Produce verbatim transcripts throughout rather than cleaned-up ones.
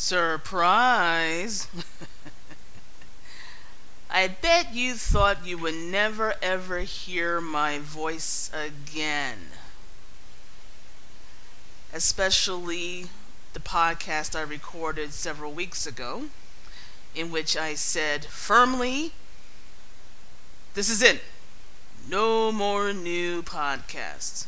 Surprise! I bet you thought you would never ever hear my voice again. Especially the podcast I recorded several weeks ago, in which I said firmly, this is it. No more new podcasts.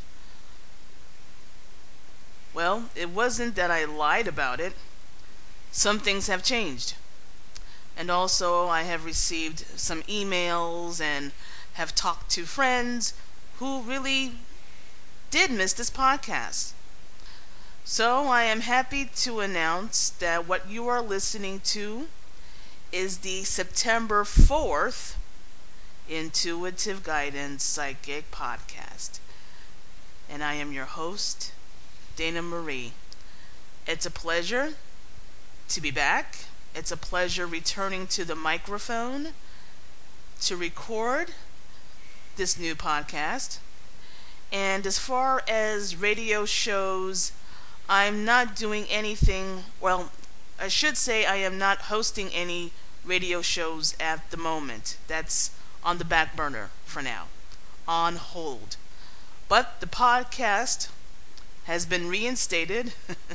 Well, it wasn't that I lied about it. Some things have changed. And also I have received some emails and have talked to friends who really did miss this podcast. So I am happy to announce that what you are listening to is the September fourth Intuitive Guidance Psychic Podcast. And I am your host, Dana Marie. It's a pleasure to be back. It's a pleasure returning to the microphone to record this new podcast. And as far as radio shows, I'm not doing anything, well, I should say I am not hosting any radio shows at the moment. That's on the back burner for now, on hold. But the podcast has been reinstated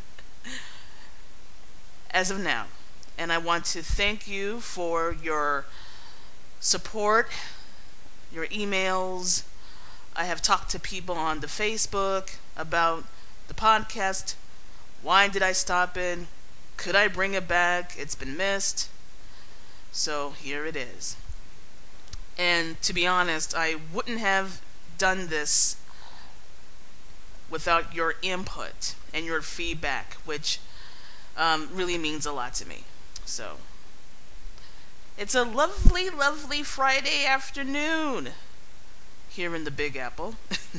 as of now. And I want to thank you for your support, your emails. I have talked to people on the Facebook about the podcast. Why did I stop it? Could I bring it back? It's been missed. So here it is. And to be honest, I wouldn't have done this without your input and your feedback, which um, really means a lot to me. So, it's a lovely, lovely Friday afternoon here in the Big Apple.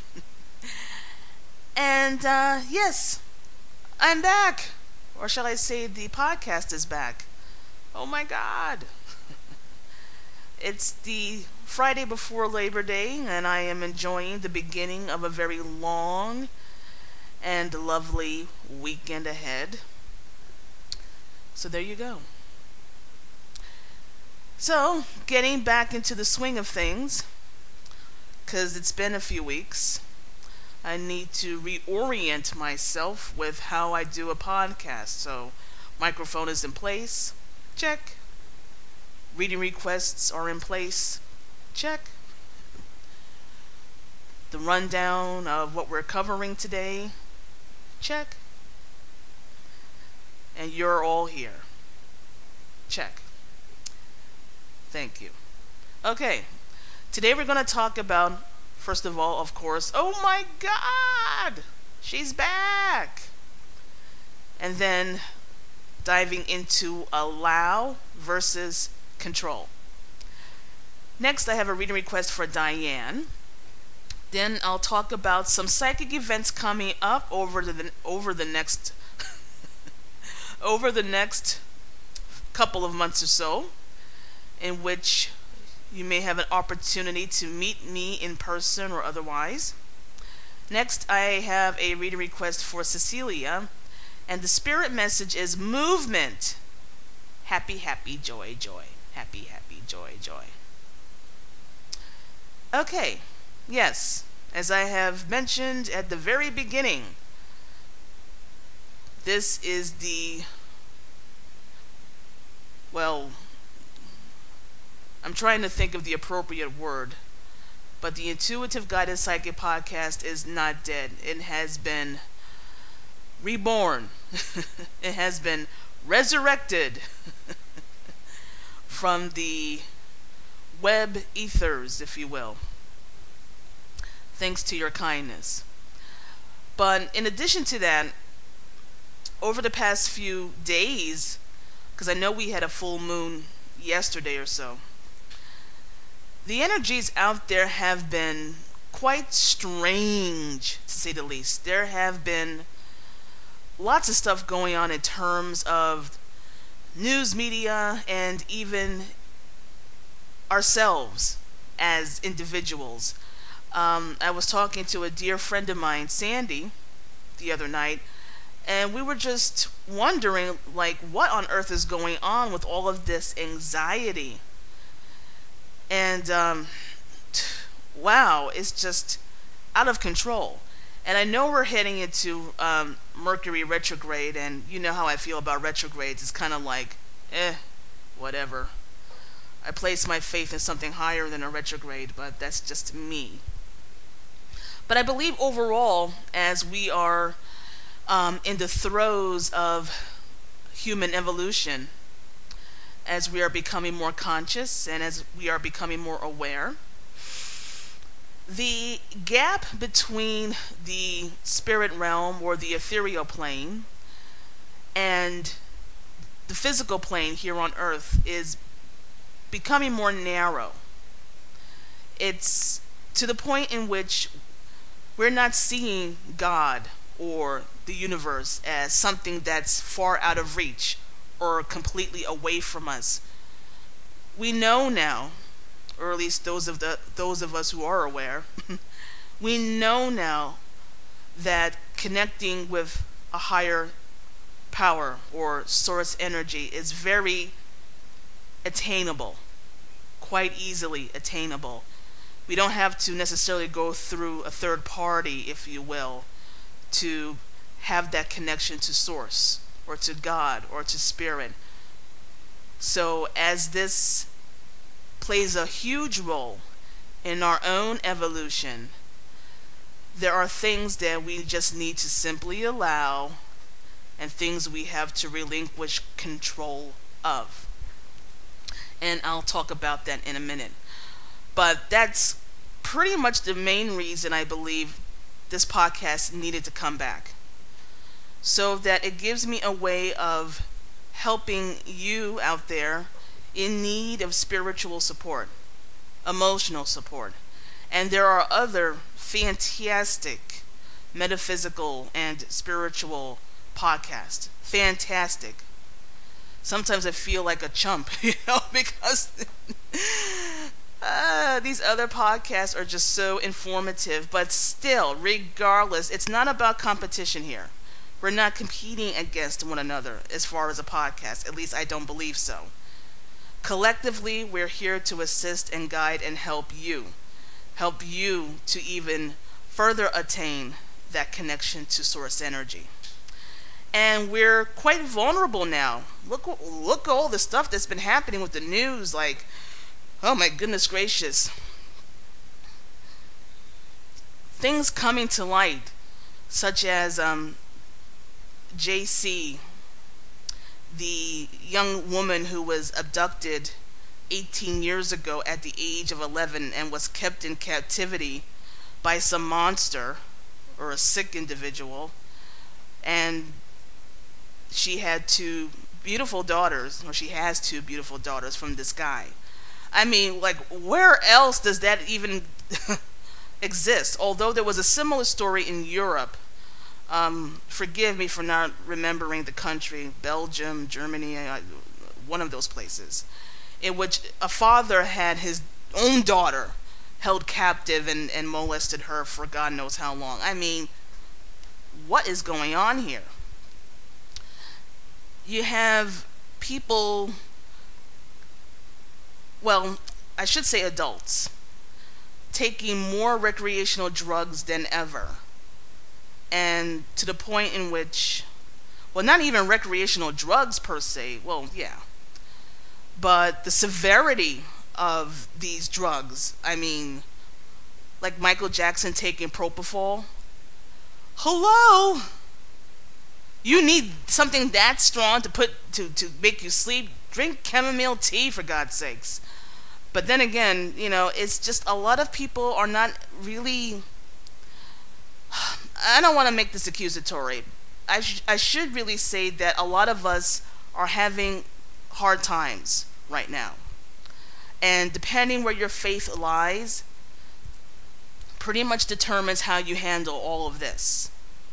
And, uh, yes, I'm back. Or shall I say the podcast is back. Oh my God. It's the Friday before Labor Day, and I am enjoying the beginning of a very long and lovely weekend ahead. So there you go. So, getting back into the swing of things, because it's been a few weeks, I need to reorient myself with how I do a podcast. So, microphone is in place, check. Reading requests are in place, check. The rundown of what we're covering today, check. And you're all here, check. Thank you. Okay, today we're going to talk about, first of all, of course, oh my God, she's back. And then diving into allow versus control. Next, I have a reading request for Diane. Then I'll talk about some psychic events coming up over the over the next over the next couple of months or so, in which you may have an opportunity to meet me in person or otherwise. Next, I have a reading request for Cecilia, and the spirit message is movement. Happy, happy, joy, joy. Happy, happy, joy, joy. Okay, yes, as I have mentioned at the very beginning, this is the, well, I'm trying to think of the appropriate word, but the Intuitive Guidance Psychic Podcast is not dead. It has been reborn. It has been resurrected from the web ethers, if you will, thanks to your kindness. But in addition to that, over the past few days, because I know we had a full moon yesterday or so, the energies out there have been quite strange, to say the least. There have been lots of stuff going on in terms of news media and even ourselves as individuals. Um, I was talking to a dear friend of mine, Sandy, the other night, And we were just wondering, like, what on earth is going on with all of this anxiety? And um, wow, it's just out of control. And I know we're heading into um, Mercury retrograde, and you know how I feel about retrogrades. It's kind of like, eh, whatever. I place my faith in something higher than a retrograde, but that's just me. But I believe overall, as we are um, in the throes of human evolution, as we are becoming more conscious and as we are becoming more aware, the gap between the spirit realm or the ethereal plane and the physical plane here on earth is becoming more narrow. It's to the point in which we're not seeing God or the universe as something that's far out of reach or completely away from us. We know now, or at least those of the those of us who are aware, we know now that connecting with a higher power or source energy is very attainable, quite easily attainable. We don't have to necessarily go through a third party, if you will, to have that connection to source or to God or to spirit. So as this plays a huge role in our own evolution, there are things that we just need to simply allow and things we have to relinquish control of. And I'll talk about that in a minute. But that's pretty much the main reason I believe this podcast needed to come back. So that it gives me a way of helping you out there in need of spiritual support, emotional support. And there are other fantastic metaphysical and spiritual podcasts. Fantastic. Sometimes I feel like a chump, you know, because uh, these other podcasts are just so informative. But still, regardless, it's not about competition here. We're not competing against one another as far as a podcast. At least I don't believe so. Collectively, we're here to assist and guide and help you. Help you to even further attain that connection to source energy. And we're quite vulnerable now. Look, look at all the stuff that's been happening with the news. Like, oh my goodness gracious. Things coming to light, such as um, J C, the young woman who was abducted eighteen years ago at the age of eleven and was kept in captivity by some monster or a sick individual. And she had two beautiful daughters, or she has two beautiful daughters from this guy. I mean, like, where else does that even exist? Although there was a similar story in Europe. Um, forgive me for not remembering the country, Belgium, Germany, uh, one of those places, in which a father had his own daughter held captive and, and molested her for God knows how long. I mean, what is going on here? You have people, well, I should say adults, taking more recreational drugs than ever. And to the point in which, well, not even recreational drugs per se, well, yeah, but the severity of these drugs. I mean, like Michael Jackson taking propofol. Hello? You need something that strong to put to, to make you sleep? Drink chamomile tea, for God's sakes. But then again, you know, it's just a lot of people are not really, I don't want to make this accusatory. I, sh- I should really say that a lot of us are having hard times right now. And depending where your faith lies, pretty much determines how you handle all of this.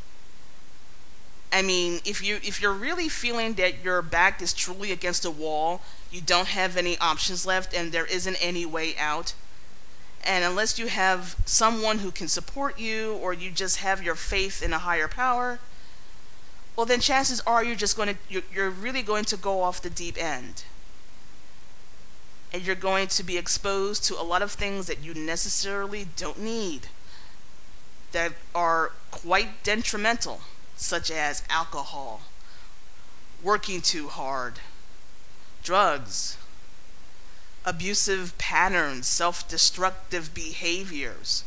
I mean, if you if you're really feeling that your back is truly against a wall, you don't have any options left, and there isn't any way out, and unless you have someone who can support you, or you just have your faith in a higher power, well then chances are you're just going to you're, you're really going to go off the deep end, and you're going to be exposed to a lot of things that you necessarily don't need, that are quite detrimental, such as alcohol, working too hard, drugs, abusive patterns, self-destructive behaviors.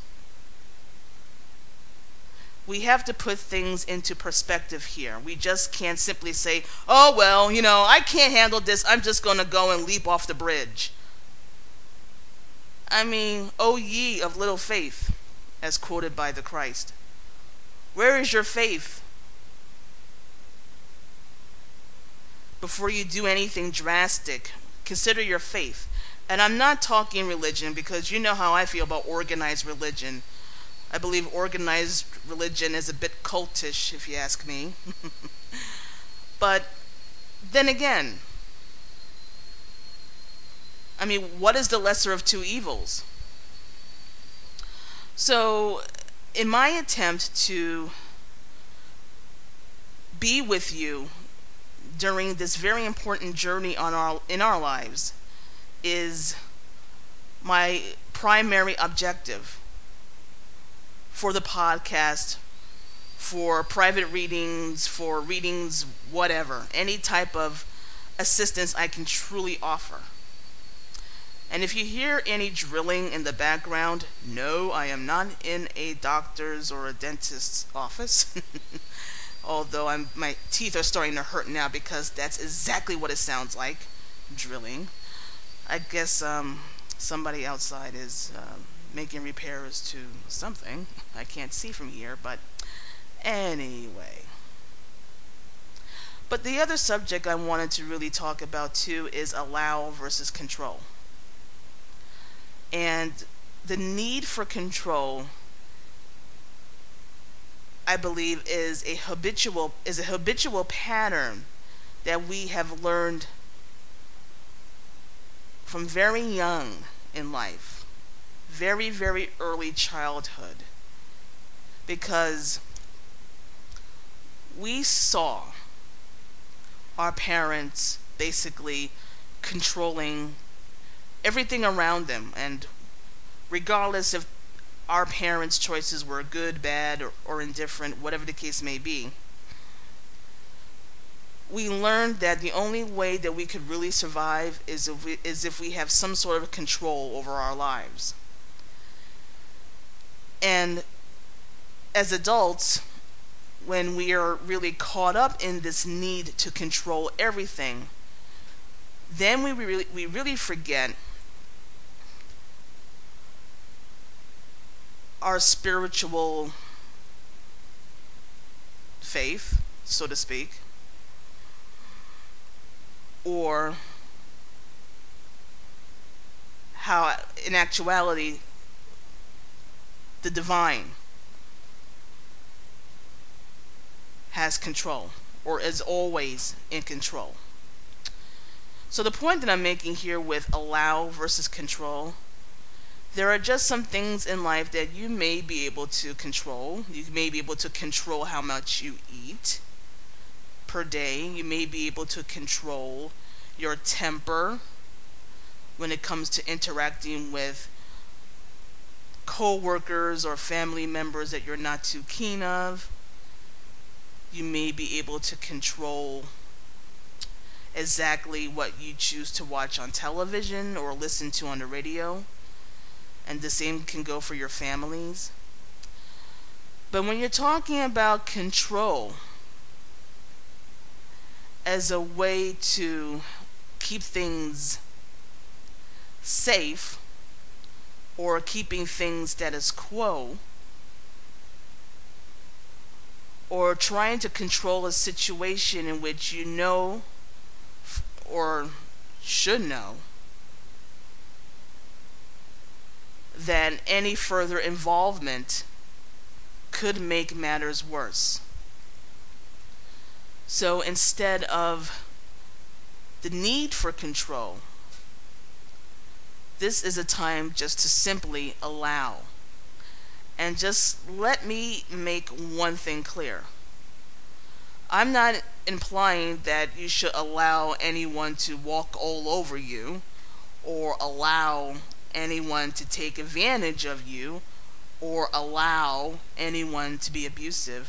We have to put things into perspective here. We just can't simply say, oh well, you know, I can't handle this, I'm just going to go and leap off the bridge. I mean, O ye of little faith, as quoted by the Christ. Where is your faith? Before you do anything drastic, consider your faith. And I'm not talking religion, because you know how I feel about organized religion. I believe organized religion is a bit cultish, if you ask me. But then again, I mean, what is the lesser of two evils? So, in my attempt to be with you during this very important journey on our in our lives is my primary objective for the podcast, for private readings, for readings, whatever, any type of assistance I can truly offer. And if you hear any drilling in the background, no, I am not in a doctor's or a dentist's office. Although I'm, my teeth are starting to hurt now, because that's exactly what it sounds like, drilling. I guess um, somebody outside is uh, making repairs to something. I can't see from here, but anyway. But the other subject I wanted to really talk about too is allow versus control. And the need for control, I believe, is a habitual is a habitual pattern that we have learned from very young in life, very, very early childhood, because we saw our parents basically controlling everything around them, and regardless if our parents' choices were good, bad, or, or indifferent, whatever the case may be, we learned that the only way that we could really survive is if we, is if we have some sort of control over our lives. And as adults, when we are really caught up in this need to control everything, then we really, we really forget our spiritual faith, so to speak, or how in actuality the divine has control, or is always in control. So the point that I'm making here with allow versus control, there are just some things in life that you may be able to control. You may be able to control how much you eat per day. You may be able to control your temper when it comes to interacting with co-workers or family members that you're not too keen of. You may be able to control exactly what you choose to watch on television or listen to on the radio. And the same can go for your families. But when you're talking about control as a way to keep things safe, or keeping things status quo, or trying to control a situation in which you know or should know that any further involvement could make matters worse. So instead of the need for control, this is a time just to simply allow. And just let me make one thing clear. I'm not implying that you should allow anyone to walk all over you or allow anyone to take advantage of you or allow anyone to be abusive.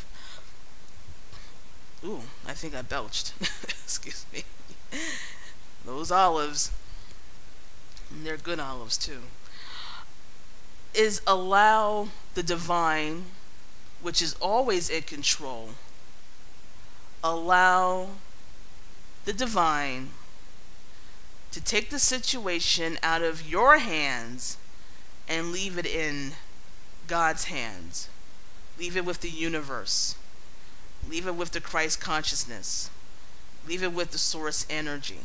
Ooh, I think I belched. Excuse me. Those olives, and they're good olives too, is allow the divine, which is always in control, allow the divine to take the situation out of your hands and leave it in God's hands. Leave it with the universe. Leave it with the Christ consciousness. Leave it with the source energy.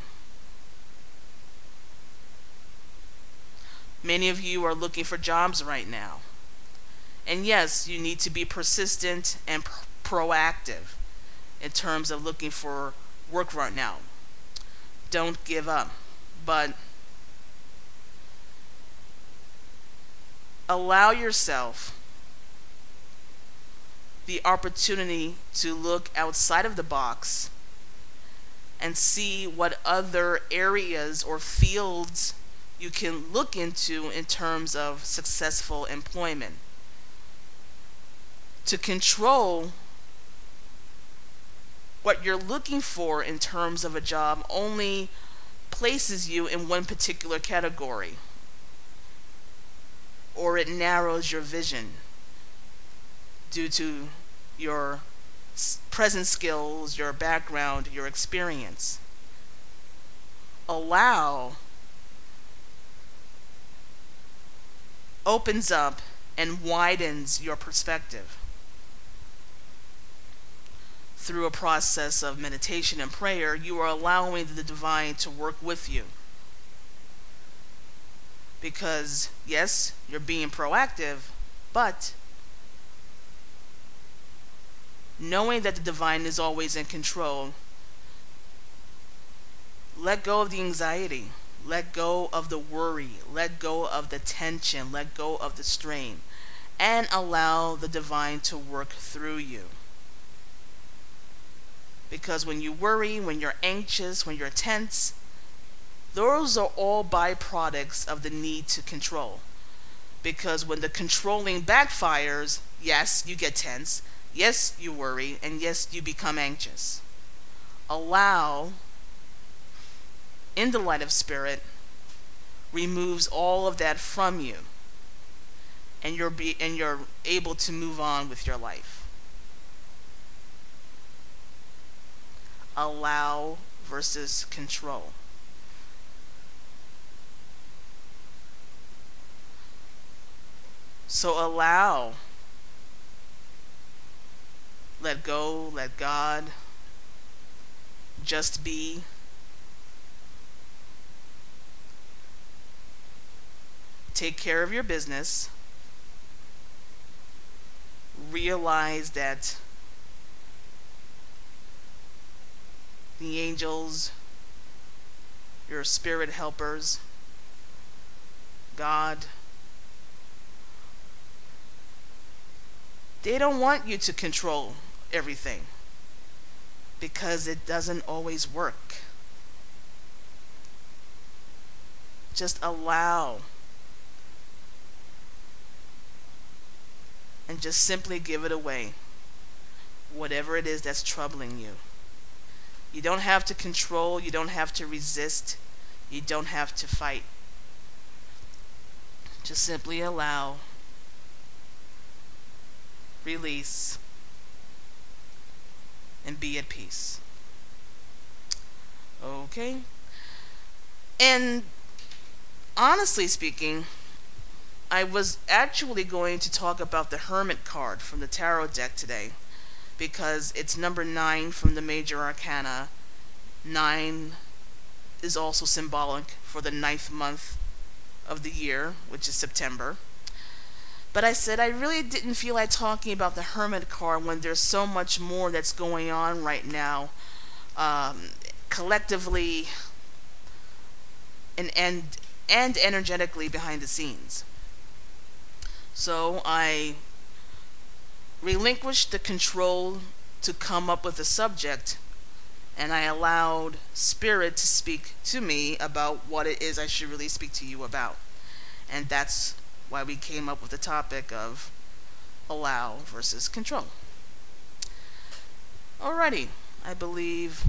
Many of you are looking for jobs right now. And yes, you need to be persistent and pr- proactive in terms of looking for work right now. Don't give up. But allow yourself the opportunity to look outside of the box and see what other areas or fields you can look into in terms of successful employment. To control what you're looking for in terms of a job only places you in one particular category, or it narrows your vision due to your present skills, your background, your experience. Allow opens up and widens your perspective through a process of meditation and prayer. You are allowing the divine to work with you, because yes, you're being proactive, but knowing that the divine is always in control, let go of the anxiety, let go of the worry, let go of the tension, let go of the strain, and allow the divine to work through you. Because when you worry, when you're anxious, when you're tense, those are all byproducts of the need to control. Because when the controlling backfires, yes, you get tense, yes, you worry, and yes, you become anxious. Allow, in the light of spirit, removes all of that from you, and you're be, and you're able to move on with your life. Allow versus control. So allow, let go, let God, just be. Take care of your business. Realize that the angels, your spirit helpers, God, they don't want you to control everything, because it doesn't always work. Just allow and just simply give it away, whatever it is that's troubling you. You don't have to control, you don't have to resist, you don't have to fight. Just simply allow, release, and be at peace. Okay? And honestly speaking, I was actually going to talk about the Hermit card from the Tarot deck today, because it's number nine from the Major Arcana. Nine is also symbolic for the ninth month of the year, which is September. But I said I really didn't feel like talking about the Hermit card when there's so much more that's going on right now, um, collectively and, and, and energetically behind the scenes. So I relinquished the control to come up with a subject, and I allowed Spirit to speak to me about what it is I should really speak to you about. And that's why we came up with the topic of allow versus control. Alrighty, I believe,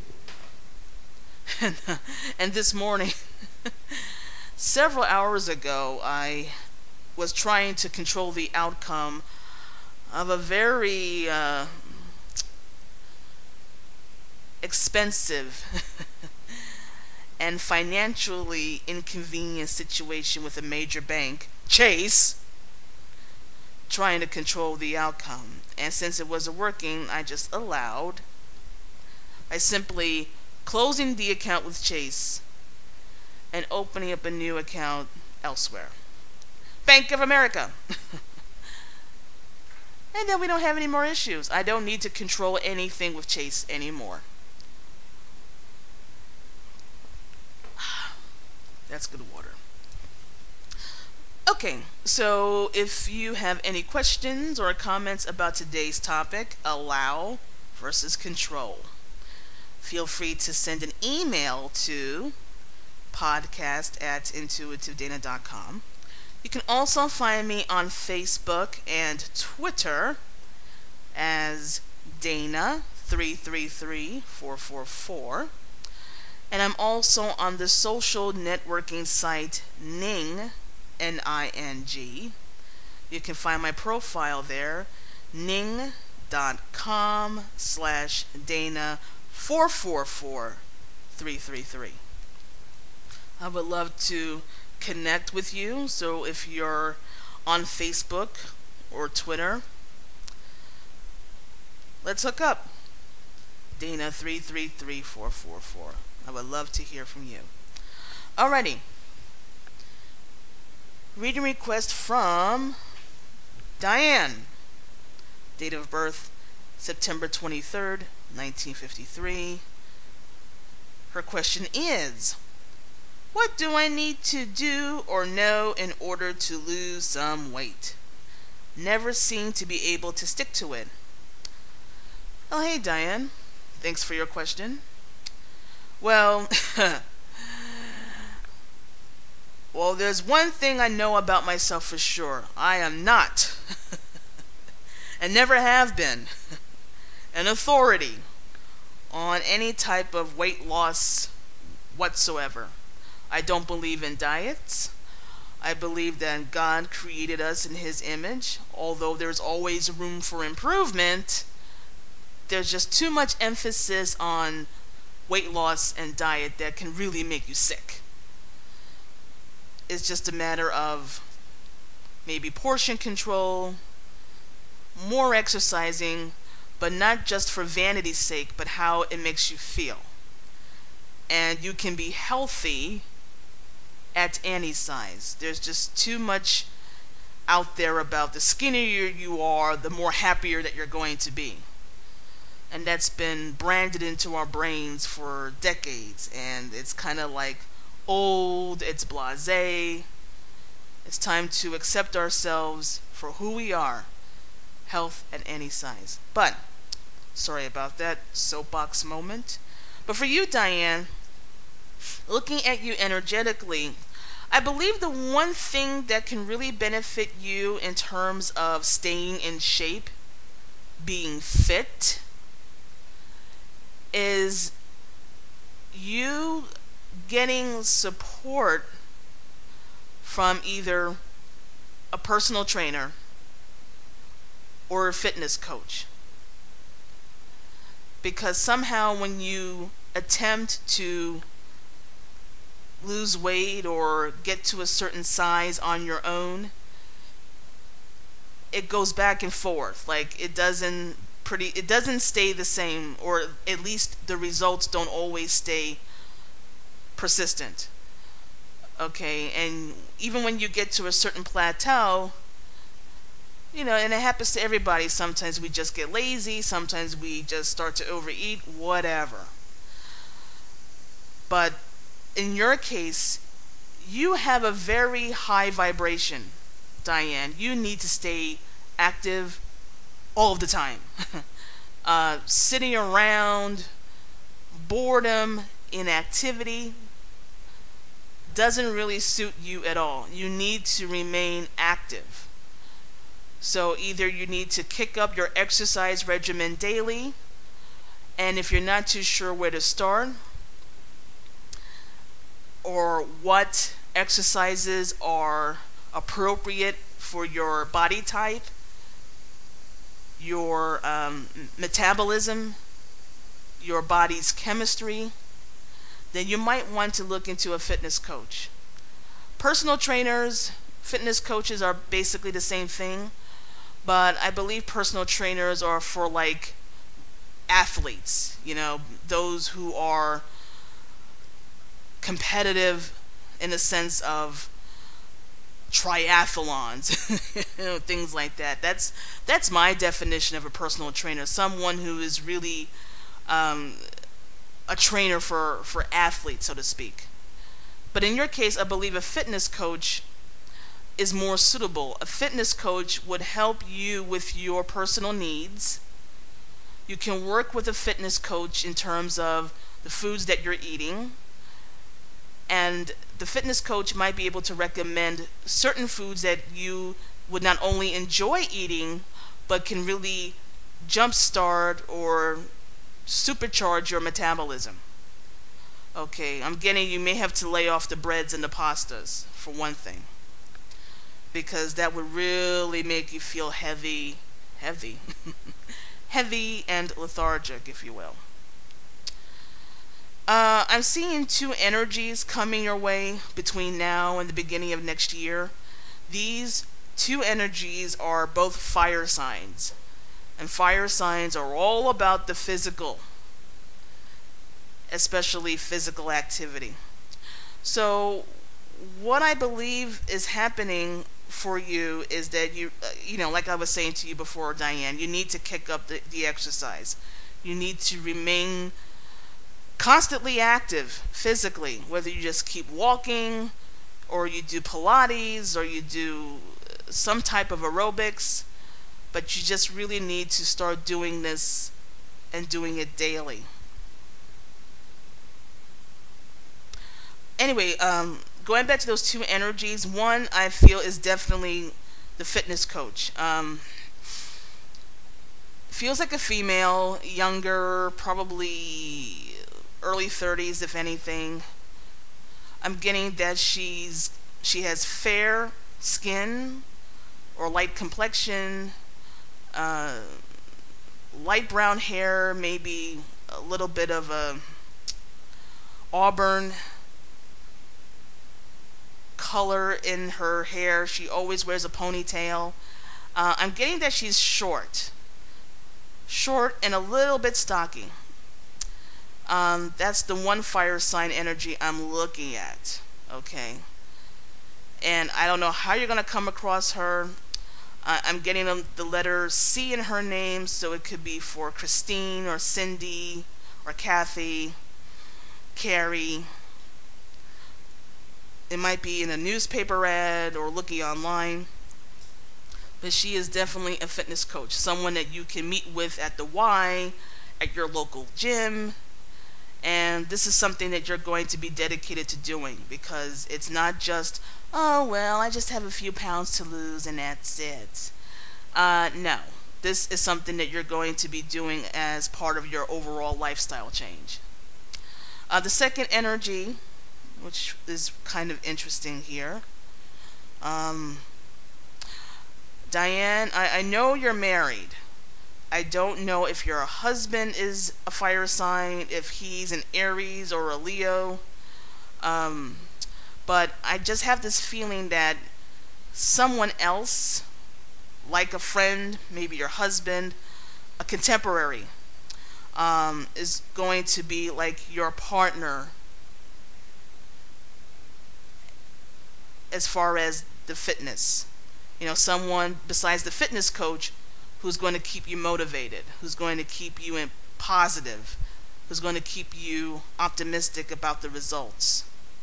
and, and this morning, several hours ago, I was trying to control the outcome of a very uh, expensive and financially inconvenient situation with a major bank, Chase, trying to control the outcome. And since it wasn't working, I just allowed by simply closing the account with Chase and opening up a new account elsewhere. Bank of America. And then we don't have any more issues. I don't need to control anything with Chase anymore. That's good water. Okay, so if you have any questions or comments about today's topic, allow versus control, feel free to send an email to podcast at intuitive dana dot com. You can also find me on Facebook and Twitter as Dana three three three four four four. And I'm also on the social networking site Ning, N I N G. You can find my profile there, ning dot com slash Dana four four four three three three. I would love to connect with you, so if you're on Facebook or Twitter, let's hook up. Dana three three three four four four. I would love to hear from you. Alrighty. Reading request from Diane. Date of birth September twenty-third, nineteen fifty-three. Her question is, what do I need to do or know in order to lose some weight? Never seem to be able to stick to it. Oh, hey Diane. Thanks for your question. Well, well, there's one thing I know about myself for sure. I am not, and never have been, an authority on any type of weight loss whatsoever. I don't believe in diets. I believe that God created us in His image. Although there's always room for improvement, there's just too much emphasis on weight loss and diet that can really make you sick. It's just a matter of maybe portion control, more exercising, but not just for vanity's sake, but how it makes you feel. And you can be healthy at any size. There's just too much out there about the skinnier you are, the more happier that you're going to be. And that's been branded into our brains for decades, and it's kind of like old, it's blasé. It's time to accept ourselves for who we are, health at any size. But, sorry about that soapbox moment. But for you, Diane, looking at you energetically, I believe the one thing that can really benefit you in terms of staying in shape, being fit, is you getting support from either a personal trainer or a fitness coach. Because somehow when you attempt to lose weight or get to a certain size on your own, it goes back and forth. Like it doesn't pretty it doesn't stay the same, or at least the results don't always stay persistent. Okay, and even when you get to a certain plateau, you know, and it happens to everybody, sometimes we just get lazy, sometimes we just start to overeat, whatever. But in your case, you have a very high vibration, Diane. You need to stay active all of the time. Uh, sitting around, boredom, inactivity doesn't really suit you at all. You need to remain active. So either you need to kick up your exercise regimen daily, and if you're not too sure where to start or what exercises are appropriate for your body type, your um, metabolism, your body's chemistry, then you might want to look into a fitness coach. Personal trainers, fitness coaches are basically the same thing, but I believe personal trainers are for like athletes, you know, those who are competitive in the sense of triathlons, you know, things like that. That's that's my definition of a personal trainer, someone who is really um, a trainer for, for athletes, so to speak. But in your case, I believe a fitness coach is more suitable. A fitness coach would help you with your personal needs. You can work with a fitness coach in terms of the foods that you're eating, and the fitness coach might be able to recommend certain foods that you would not only enjoy eating, but can really jumpstart or supercharge your metabolism. Okay, I'm getting you may have to lay off the breads and the pastas, for one thing, because that would really make you feel heavy, heavy, heavy and lethargic, if you will. Uh, I'm seeing two energies coming your way between now and the beginning of next year. These two energies are both fire signs. And fire signs are all about the physical, especially physical activity. So what I believe is happening for you is that you, uh, you know, like I was saying to you before, Diane, you need to kick up the, the exercise. You need to remain constantly active physically, whether you just keep walking or you do Pilates or you do some type of aerobics, but you just really need to start doing this and doing it daily. Anyway, um, going back to those two energies, one I feel is definitely the fitness coach. Um, feels like a female, younger, probably early thirties, if anything. I'm getting that she's she has fair skin or light complexion, uh, light brown hair, maybe a little bit of a auburn color in her hair. She always wears a ponytail. Uh, I'm getting that she's short, short and a little bit stocky. Um, that's the one fire sign energy I'm looking at. Okay, and I don't know how you're gonna come across her. Uh, I'm getting the, the letter C in her name, so it could be for Christine or Cindy or Kathy, Carrie. It might be in a newspaper ad or looking online. But she is definitely a fitness coach, someone that you can meet with at the Y, at your local gym. And this is something that you're going to be dedicated to doing, because it's not just, oh, well, I just have a few pounds to lose and that's it. Uh, no, this is something that you're going to be doing as part of your overall lifestyle change. Uh, the second energy, which is kind of interesting here. Um, Diane, I, I know you're married. I don't know if your husband is a fire sign, if he's an Aries or a Leo. Um, but I just have this feeling that someone else, like a friend, maybe your husband, a contemporary, um, is going to be like your partner as far as the fitness. You know, someone besides the fitness coach who's going to keep you motivated, who's going to keep you in positive, who's going to keep you optimistic about the results.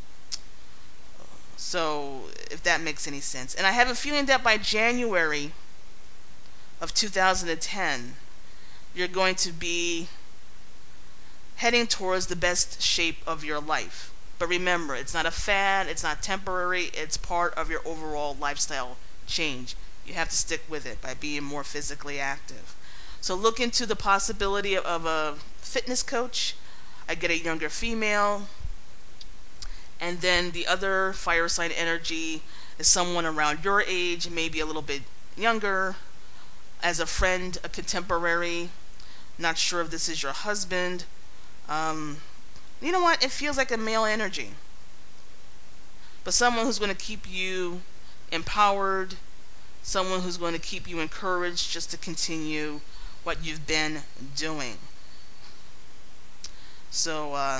So, if that makes any sense. And I have a feeling that by January of two thousand ten, you're going to be heading towards the best shape of your life. But remember, it's not a fad, it's not temporary, it's part of your overall lifestyle change. You have to stick with it by being more physically active. So look into the possibility of a fitness coach. I get a younger female. And then the other fire sign energy is someone around your age, maybe a little bit younger, as a friend, a contemporary. Not sure if this is your husband. Um, you know what? It feels like a male energy. But someone who's going to keep you empowered, someone who's going to keep you encouraged just to continue what you've been doing. So, uh,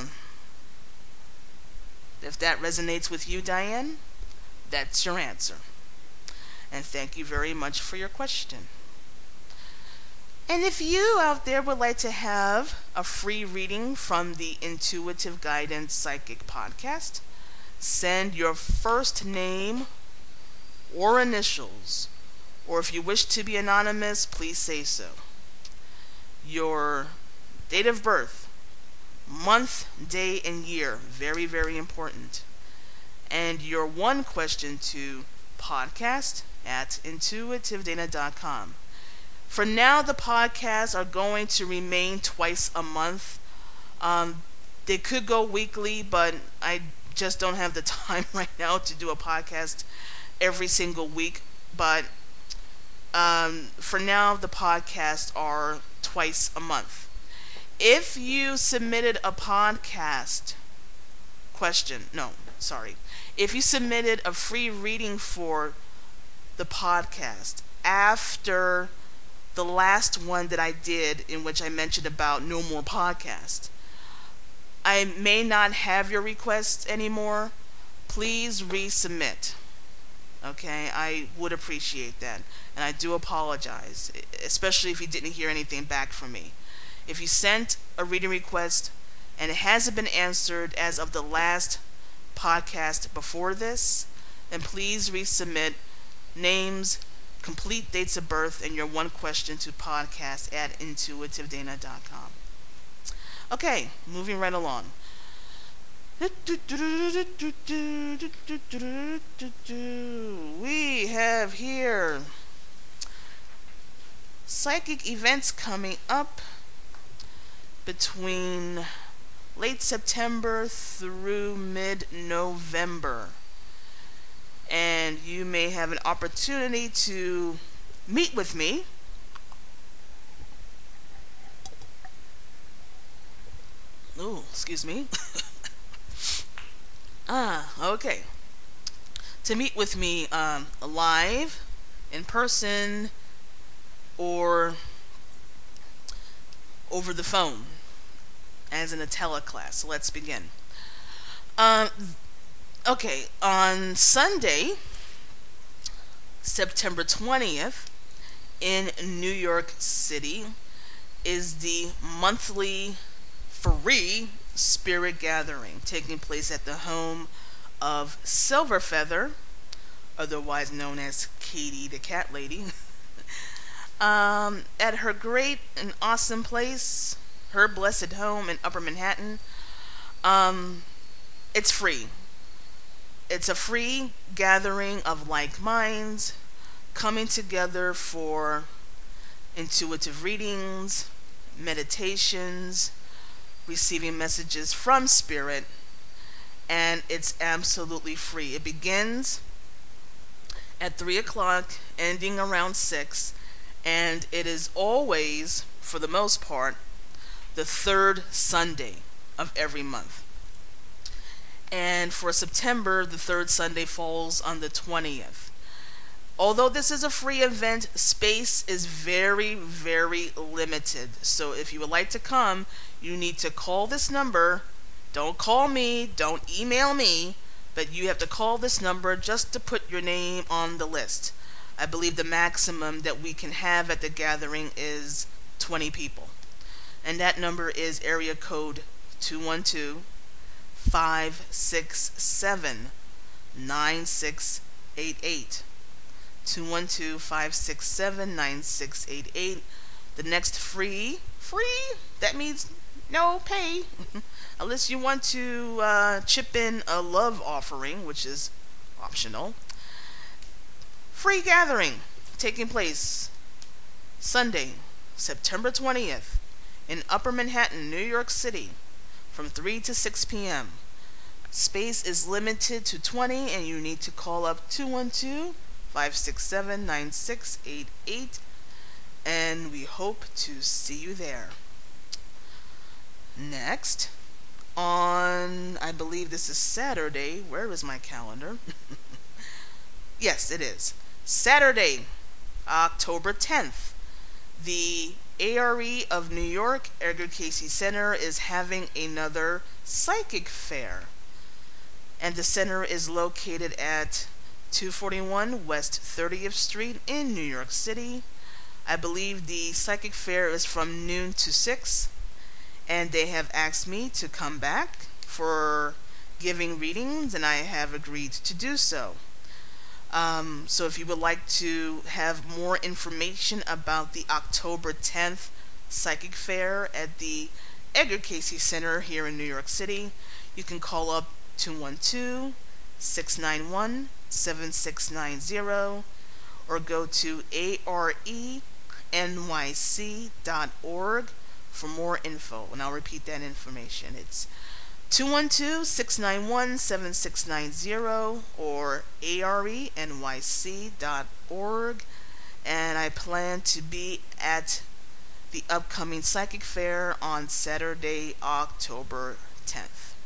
if that resonates with you, Diane, that's your answer. And thank you very much for your question. And if you out there would like to have a free reading from the Intuitive Guidance Psychic Podcast, send your first name or initials, or if you wish to be anonymous, please say so. Your date of birth, month, day, and year, very, very important. And your one question to podcast at intuitive dana dot com. For now, the podcasts are going to remain twice a month. Um, they could go weekly, but I just don't have the time right now to do a podcast every single week. But um, for now, the podcasts are twice a month. If you submitted a podcast question, no, sorry. If you submitted a free reading for the podcast after the last one that I did, in which I mentioned about no more podcast, I may not have your requests anymore. Please resubmit. Okay, I would appreciate that. And I do apologize, especially if you didn't hear anything back from me. If you sent a reading request and it hasn't been answered as of the last podcast before this, then please resubmit names, complete dates of birth, and your one question to podcast at intuitive dana dot com. Okay, moving right along. We have here psychic events coming up between late September through mid-November. And you may have an opportunity to meet with me Ooh, excuse me. ah, okay. To meet with me um, live, in person, or over the phone, as in a teleclass. So let's begin. Um, okay, on Sunday, September twentieth, in New York City, is the monthly free spirit gathering taking place at the home of Silver Feather, otherwise known as Katie the Cat Lady, um, at her great and awesome place, her blessed home in Upper Manhattan. Um, it's free. It's a free gathering of like minds coming together for intuitive readings, meditations, receiving messages from Spirit, and it's absolutely free. It begins at three o'clock, ending around six, and it is always, for the most part, the third Sunday of every month. And for September, the third Sunday falls on the twentieth. Although this is a free event, space is very, very limited. So if you would like to come, you need to call this number. Don't call me, don't email me, but you have to call this number just to put your name on the list. I believe the maximum that we can have at the gathering is twenty people. And that number is area code two one two, five six seven, nine six eight eight. two one two, five six seven, nine six eight eight. The next free free. That means no pay. Unless you want to uh, chip in a love offering, which is optional. Free gathering taking place Sunday, September twentieth in Upper Manhattan, New York City from three to six p.m. Space is limited to twenty and you need to call up two one two, five six seven, nine six eight eight and we hope to see you there. Next, on, I believe this is Saturday. Where is my calendar? Yes, it is. Saturday, October tenth. The A R E of New York, Edgar Cayce Center, is having another psychic fair. And the center is located at two forty-one West thirtieth Street in New York City. I believe the psychic fair is from noon to six. And they have asked me to come back for giving readings, and I have agreed to do so. Um, so if you would like to have more information about the October tenth Psychic Fair at the Edgar Cayce Center here in New York City, you can call up two one two, six nine one, seven six nine zero or go to A R E N Y C dot org for more info. And I'll repeat that information. It's two one two, six nine one, seven six nine zero or A R E N Y C dot org. And I plan to be at the upcoming Psychic Fair on Saturday, October tenth.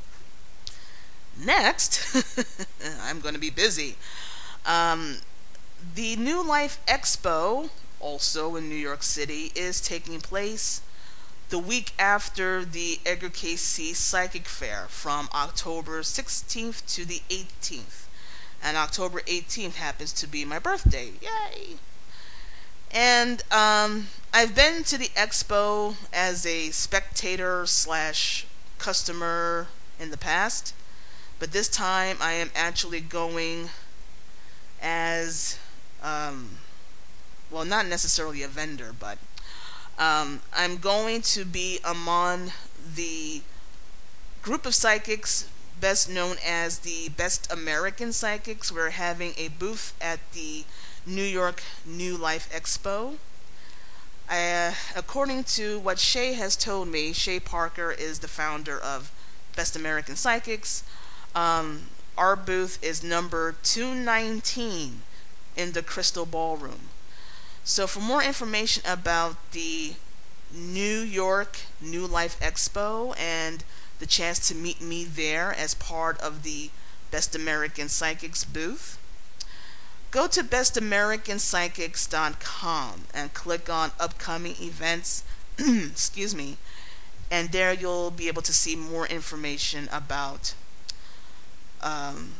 Next, I'm going to be busy. Um, the New Life Expo, also in New York City, is taking place the week after the Edgar Cayce Psychic Fair from October sixteenth to the eighteenth. And October eighteenth happens to be my birthday. Yay! And um, I've been to the expo as a spectator slash customer in the past. But this time I am actually going as, um, well, not necessarily a vendor, but Um, I'm going to be among the group of psychics best known as the Best American Psychics. We're having a booth at the New York New Life Expo. Uh, according to what Shay has told me, Shay Parker is the founder of Best American Psychics. Um, our booth is number two nineteen in the Crystal Ballroom. So for more information about the New York New Life Expo and the chance to meet me there as part of the Best American Psychics booth, go to best american psychics dot com and click on upcoming events, excuse me, and there you'll be able to see more information about um,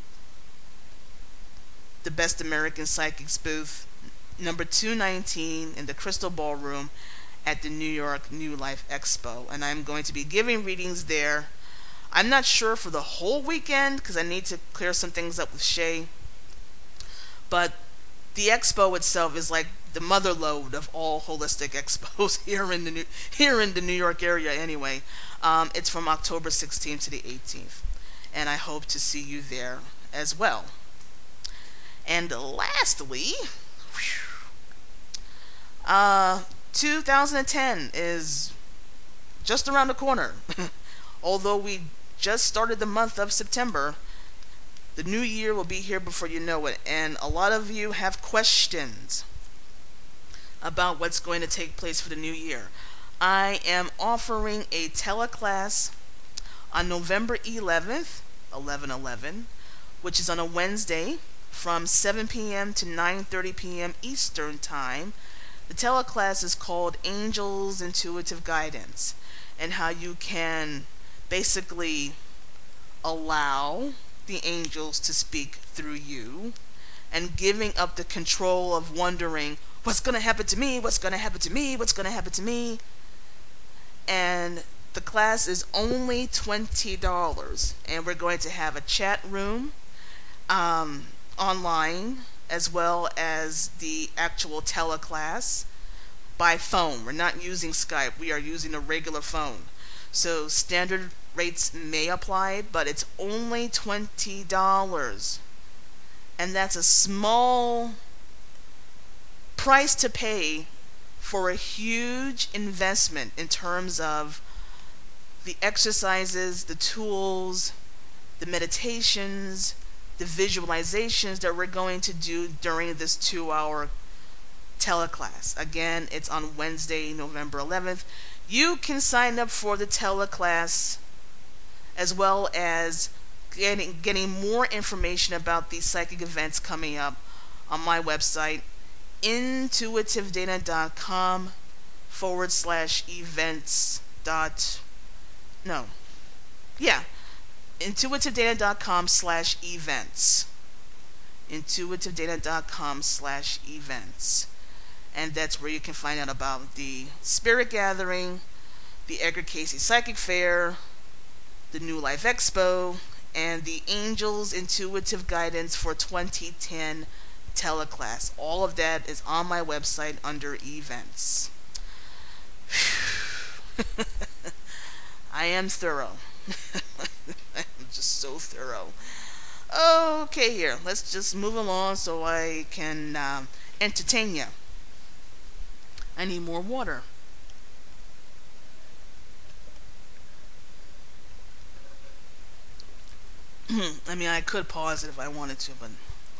the Best American Psychics booth number two nineteen in the Crystal Ballroom at the New York New Life Expo. And I'm going to be giving readings there. I'm not sure for the whole weekend because I need to clear some things up with Shay. But the expo itself is like the mother lode of all holistic expos here in the New, here in the New York area anyway. Um, it's from October sixteenth to the eighteenth. And I hope to see you there as well. And lastly, whew, Uh, two thousand ten is just around the corner. Although we just started the month of September, the new year will be here before you know it. And a lot of you have questions about what's going to take place for the new year. I am offering a teleclass on November eleventh, eleven eleven, which is on a Wednesday from seven p.m. to nine thirty p.m. Eastern Time. The teleclass is called Angels Intuitive Guidance, and how you can basically allow the angels to speak through you and giving up the control of wondering what's going to happen to me, what's going to happen to me, what's going to happen to me. And the class is only twenty dollars, and we're going to have a chat room um, online, as well as the actual teleclass. by phone. We're not using Skype. We are using a regular phone. So standard rates may apply, but it's only twenty dollars. And that's a small price to pay for a huge investment in terms of the exercises, the tools, the meditations, the visualizations that we're going to do during this two-hour teleclass. Again, it's on Wednesday, November eleventh. You can sign up for the teleclass as well as getting, getting more information about these psychic events coming up on my website, intuitivedata.com forward slash events dot, no, yeah, intuitivedata.com slash events, intuitivedata.com slash events. And that's where you can find out about the Spirit Gathering, the Edgar Casey Psychic Fair, the New Life Expo, and the Angels Intuitive Guidance for twenty ten teleclass. All of that is on my website under events. I am thorough. I'm just so thorough. Okay, here. Let's just move along so I can um, entertain you. I need more water. I mean, I could pause it if I wanted to, but...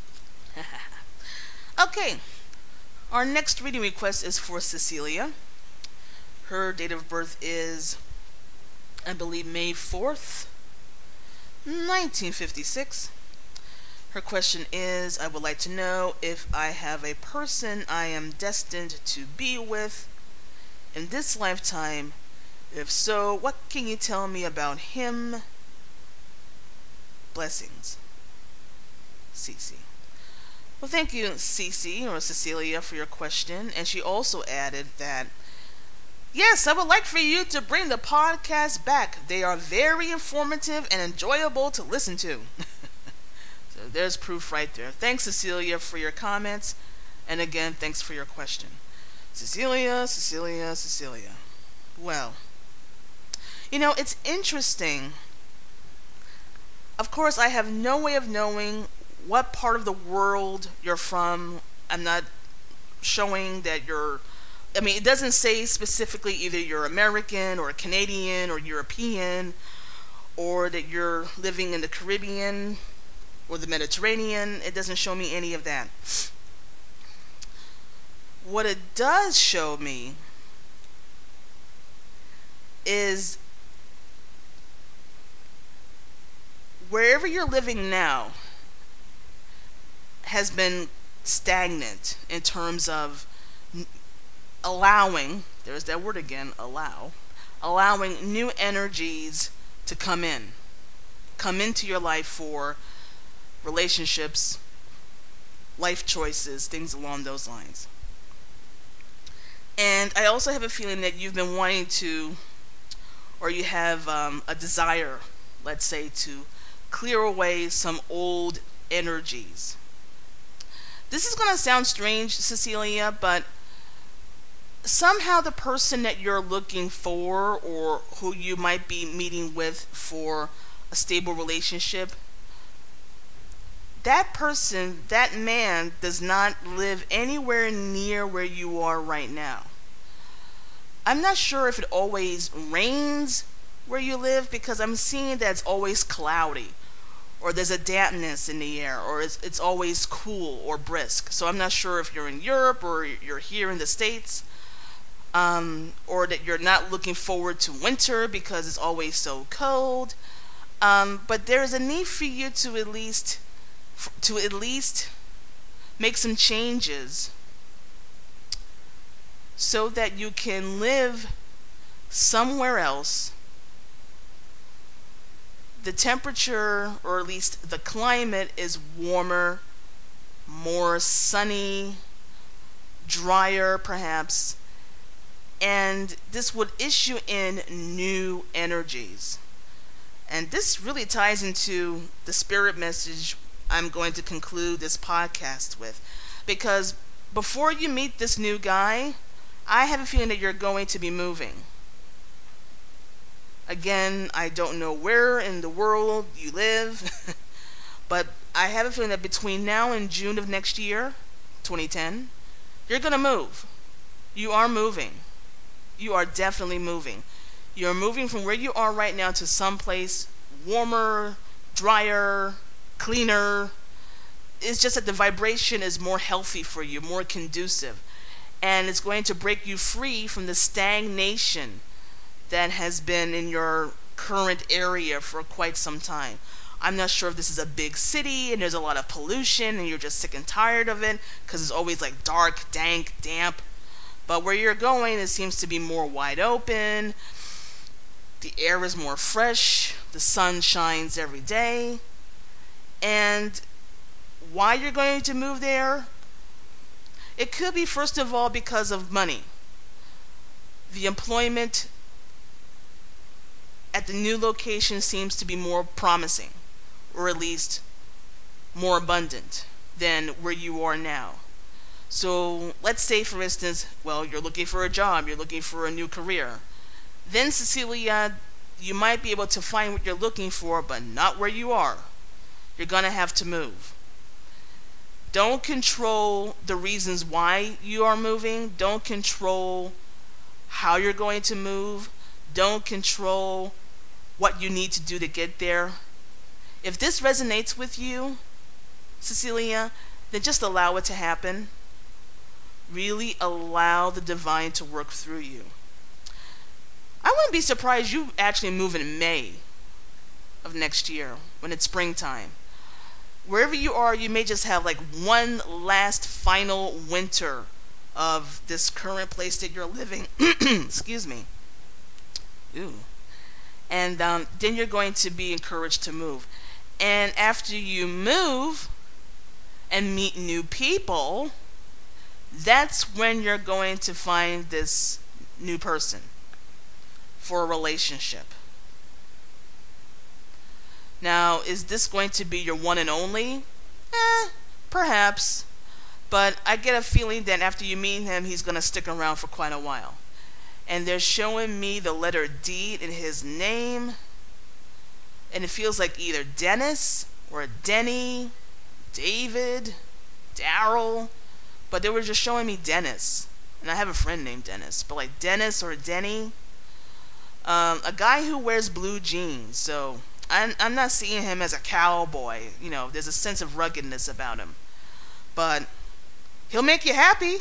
Okay. Our next reading request is for Cecilia. Her date of birth is, I believe, May fourth, nineteen fifty-six. Her question is, I would like to know if I have a person I am destined to be with in this lifetime. If so, what can you tell me about him? Blessings. Cece. Well, thank you, Cece, or Cecilia, for your question. And she also added that, yes, I would like for you to bring the podcast back. They are very informative and enjoyable to listen to. So there's proof right there. Thanks, Cecilia, for your comments. And again, thanks for your question. Cecilia, Cecilia, Cecilia. Well, you know, it's interesting. Of course, I have no way of knowing what part of the world you're from. I'm not showing that you're, I mean, it doesn't say specifically either you're American or Canadian or European, or that you're living in the Caribbean or the Mediterranean. It doesn't show me any of that. What it does show me is wherever you're living now has been stagnant in terms of allowing, there's that word again, allow, allowing new energies to come in, come into your life for relationships, life choices, things along those lines. And I also have a feeling that you've been wanting to, or you have um, a desire, let's say, to clear away some old energies. This is going to sound strange, Cecilia, but somehow the person that you're looking for, or who you might be meeting with for a stable relationship, that person, that man, does not live anywhere near where you are right now. I'm not sure if it always rains where you live, because I'm seeing that it's always cloudy, or there's a dampness in the air, or it's, it's always cool or brisk. So I'm not sure if you're in Europe or you're here in the States, um, or that you're not looking forward to winter because it's always so cold. Um, but there's a need for you to at least to at least make some changes so that you can live somewhere else. The temperature, or at least the climate, is warmer, more sunny, drier perhaps, and this would issue in new energies. And this really ties into the spirit message I'm going to conclude this podcast with, because before you meet this new guy, I have a feeling that you're going to be moving. Again, I don't know where in the world you live, but I have a feeling that between now and June of next year, twenty ten, you're going to move. You are moving. You are definitely moving. You're moving from where you are right now to someplace warmer, drier, cleaner. It's just that the vibration is more healthy for you, more conducive. And it's going to break you free from the stagnation that has been in your current area for quite some time. I'm not sure if this is a big city and there's a lot of pollution and you're just sick and tired of it because it's always like dark, dank, damp. But where you're going, it seems to be more wide open. The air is more fresh. The sun shines every day. And why you're going to move there? It could be, first of all, because of money. The employment at the new location seems to be more promising, or at least more abundant than where you are now. So let's say, for instance, well, you're looking for a job, you're looking for a new career. Then, Cecilia, you might be able to find what you're looking for, but not where you are. You're going to have to move. Don't control the reasons why you are moving. Don't control how you're going to move. Don't control what you need to do to get there. If this resonates with you, Cecilia, then just allow it to happen. Really allow the divine to work through you. I wouldn't be surprised you actually move in May of next year when it's springtime. Wherever you are, you may just have like one last final winter of this current place that you're living. Excuse me. Ooh. And um, then you're going to be encouraged to move. And after you move and meet new people, that's when you're going to find this new person for a relationship. Now, is this going to be your one and only? Eh, perhaps. But I get a feeling that after you meet him, he's going to stick around for quite a while. And they're showing me the letter D in his name. And it feels like either Dennis or Denny, David, Daryl. But they were just showing me Dennis. And I have a friend named Dennis. But like Dennis or Denny. Um, a guy who wears blue jeans. So I'm, I'm not seeing him as a cowboy. You know, there's a sense of ruggedness about him. But he'll make you happy.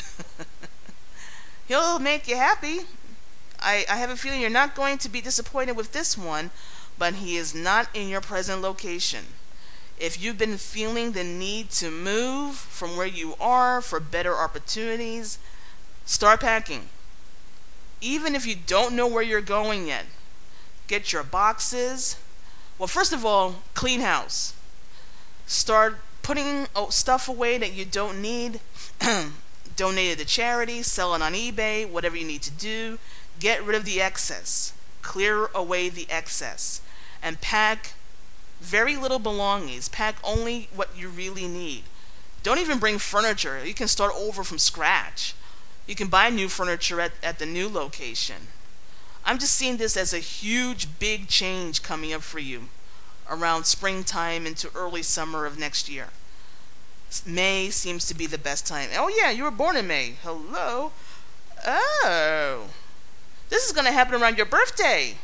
He'll make you happy. I, I have a feeling you're not going to be disappointed with this one, but he is not in your present location. If you've been feeling the need to move from where you are for better opportunities, start packing. Even if you don't know where you're going yet, get your boxes. Well, first of all, clean house. Start putting stuff away that you don't need. Donate it to charity, sell it on eBay, whatever you need to do. Get rid of the excess. Clear away the excess. And pack very little belongings. Pack only what you really need. Don't even bring furniture. You can start over from scratch. You can buy new furniture at, at the new location. I'm just seeing this as a huge, big change coming up for you around springtime into early summer of next year. May seems to be the best time. Oh yeah, you were born in May. Hello. Oh. This is going to happen around your birthday.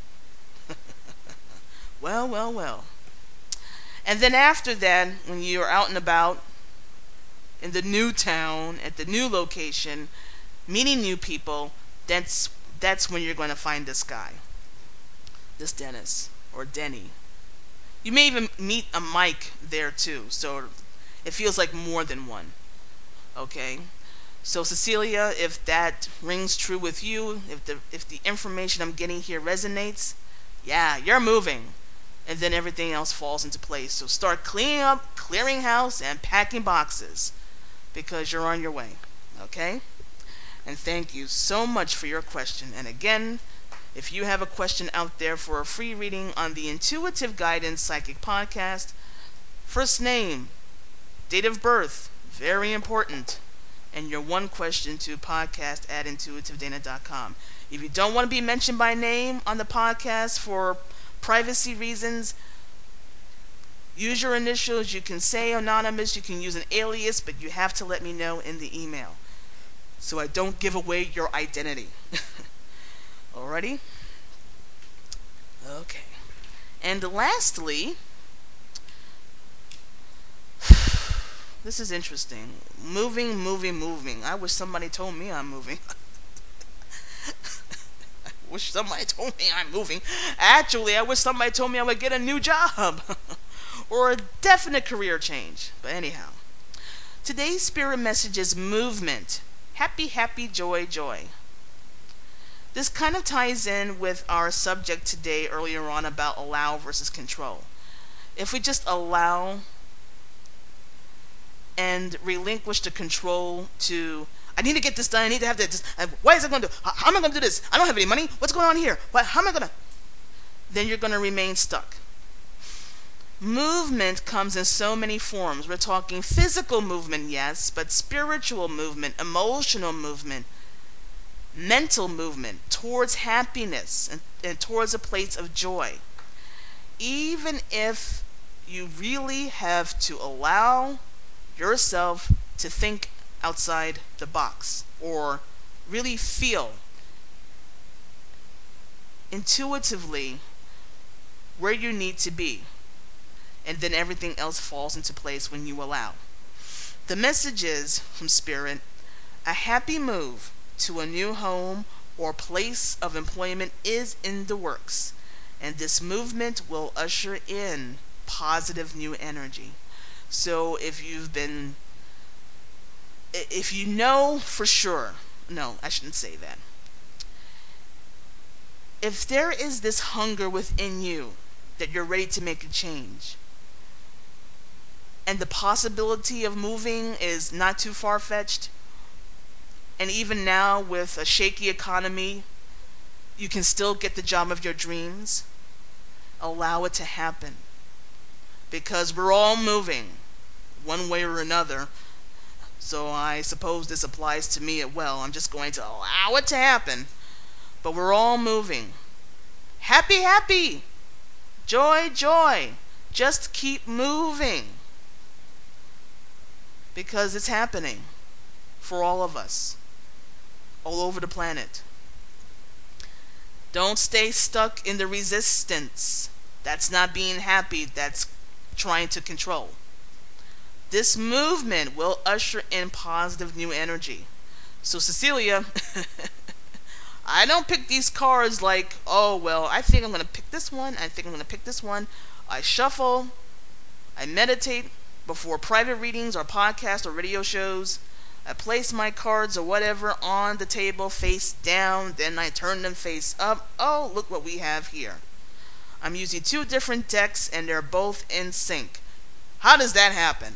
Well, well, well. And then after that, when you're out and about in the new town, at the new location, meeting new people, that's that's when you're going to find this guy. This Dennis or Denny. You may even meet a Mike there too, so it feels like more than one. Okay? So Cecilia, if that rings true with you, if the if the information I'm getting here resonates, yeah, you're moving. And then everything else falls into place. So start cleaning up, clearing house, and packing boxes. Because you're on your way. Okay? And thank you so much for your question. And again, if you have a question out there for a free reading on the Intuitive Guidance Psychic Podcast, first name, date of birth, very important. and your one question to podcast at intuitive dana dot com. If you don't want to be mentioned by name on the podcast for privacy reasons, use your initials. You can say anonymous, you can use an alias, but you have to let me know in the email so I don't give away your identity. Alrighty? Okay. And lastly, this is interesting. Moving, moving, moving. I wish somebody told me I'm moving. I wish somebody told me I'm moving. Actually, I wish somebody told me I would get a new job. Or a definite career change. But anyhow. Today's spirit message is movement. Happy, happy, joy, joy. This kind of ties in with our subject today earlier on about allow versus control. If we just allow and relinquish the control to, I need to get this done, I need to have this, why is it going to do, how am I going to do this? I don't have any money, what's going on here? What, how am I going to? Then you're going to remain stuck. Movement comes in so many forms. We're talking physical movement, yes, but spiritual movement, emotional movement, mental movement towards happiness and, and towards a place of joy. Even if you really have to allow yourself to think outside the box or really feel intuitively where you need to be, and then everything else falls into place when you allow. The message is from Spirit: a happy move to a new home or place of employment is in the works, and this movement will usher in positive new energy. So if you've been, if you know for sure, no, I shouldn't say that. If there is this hunger within you that you're ready to make a change, and the possibility of moving is not too far-fetched, and even now with a shaky economy, you can still get the job of your dreams, allow it to happen. Because we're all moving, one way or another. So I suppose this applies to me as well. I'm just going to allow it to happen. But we're all moving. Happy, happy! Joy, joy! Just keep moving. Because it's happening for all of us, all over the planet. Don't stay stuck in the resistance. That's not being happy, that's trying to control. This movement will usher in positive new energy. So Cecilia, I don't pick these cards like, oh, well, I think I'm going to pick this one, I think I'm going to pick this one. I shuffle, I meditate before private readings or podcasts or radio shows. I place my cards or whatever on the table face down, then I turn them face up. Oh, look what we have here. I'm using two different decks and they're both in sync. How does that happen?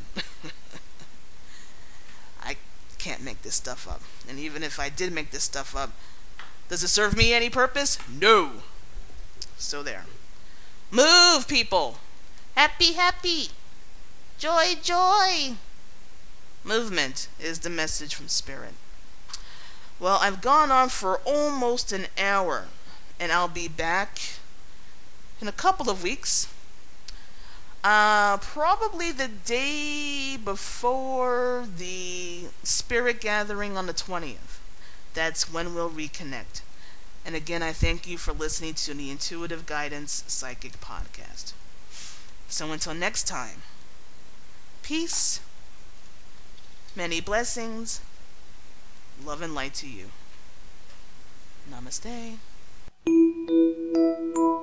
I can't make this stuff up. And even if I did make this stuff up, does it serve me any purpose? No. So there. Move, people. Happy, happy. Joy, joy. Movement is the message from Spirit. Well, I've gone on for almost an hour, and I'll be back in a couple of weeks. Uh, probably the day before the Spirit Gathering on the twentieth. That's when we'll reconnect. And again, I thank you for listening to the Intuitive Guidance Psychic Podcast. So until next time, peace, many blessings, love and light to you. Namaste.